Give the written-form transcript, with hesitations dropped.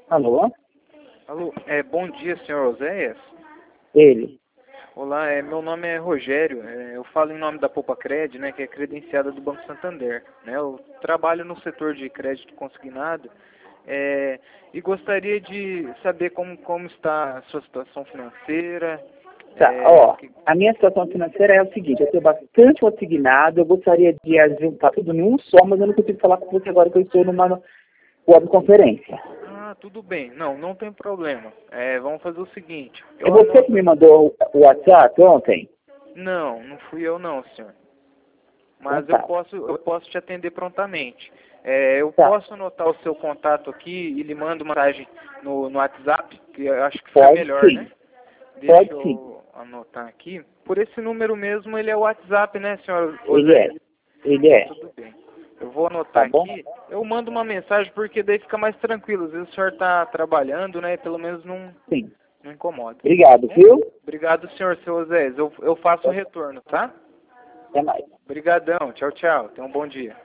Alô? Alô, bom dia, senhor Oséias. Ele. Olá, meu nome é Rogério, eu falo em nome da Poupa-Cred, né, que é credenciada do Banco Santander. Né, eu trabalho no setor de crédito consignado e gostaria de saber como está a sua situação financeira. Tá, a minha situação financeira é o seguinte, eu tenho bastante consignado, eu gostaria de juntar tudo em um só, mas eu não consigo falar com você agora que eu estou numa webconferência. Ah, tudo bem, não tem problema. Vamos fazer o seguinte. É você que me mandou o WhatsApp ontem? Não fui eu não, senhor. Mas Então, tá. eu posso te atender prontamente. Eu Tá. posso anotar o seu contato aqui e lhe mando uma mensagem no WhatsApp, que eu acho que fica Pode melhor, sim. né? Deixa Pode sim. eu anotar aqui. Por esse número mesmo, ele é o WhatsApp, né, senhor Ele José? é. Ele é. Tudo bem. Eu vou Tá anotar bom? aqui. Eu mando uma mensagem porque daí fica mais tranquilo. Às vezes o senhor está trabalhando, né? E pelo menos Sim. não incomoda. Obrigado, Tá bom? viu? Obrigado, senhor, seu José. Eu faço o retorno, tá? Até mais. Obrigadão. Tchau, tchau. Tenha um bom dia.